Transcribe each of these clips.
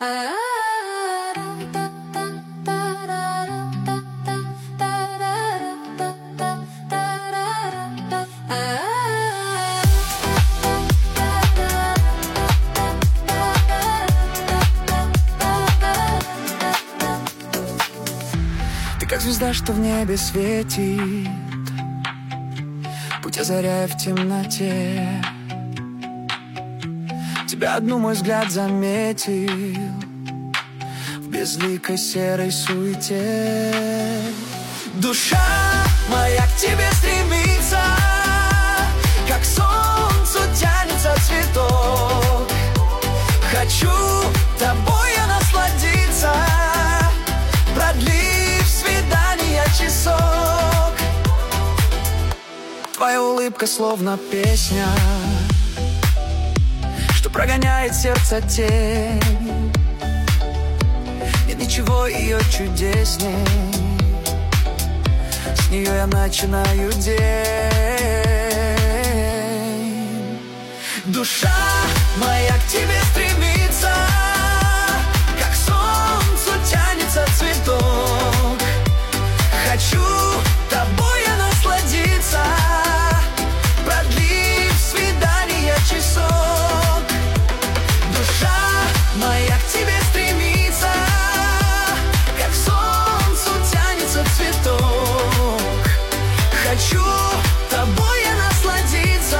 Ты как звезда, что в небе светит, путь озаряя в темноте. Тебя одну мой взгляд заметил в безликой серой суете. Душа моя к тебе стремится, как к солнцу тянется цветок. Хочу тобой я насладиться, продлив свидание часок. Твоя улыбка словно песня, что прогоняет сердце тень. Нет ничего ее чудесней, с нее я начинаю день. Душа моя к тебе стремится, как к солнцу тянется цветок. Хочу тобой я насладиться, продлив свидание часок. Душа моя к тебе стремится, как к солнцу тянется цветок. Хочу тобой я насладиться,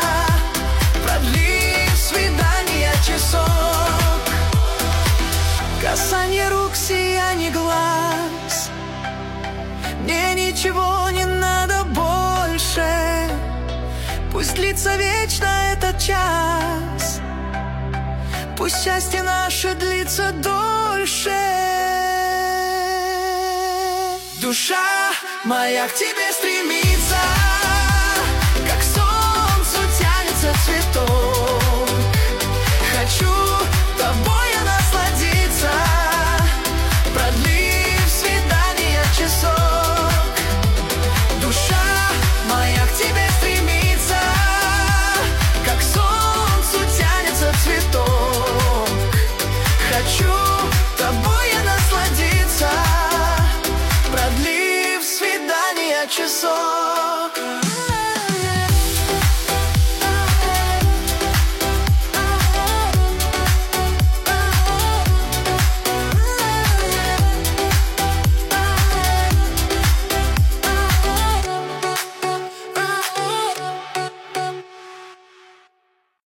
продлив свидание часок. Касание рук, сияние глаз, мне ничего не надо больше. Пусть длится вечно этот час, пусть счастье наше длится дольше. Душа моя к тебе стремится, как к солнцу тянется цветок. Хочу тобой я насладиться, продлив свидание часок. Душа моя к тебе стремится, как к солнцу тянется цветок. Хочу тобой я насладиться, продлив свидание часок.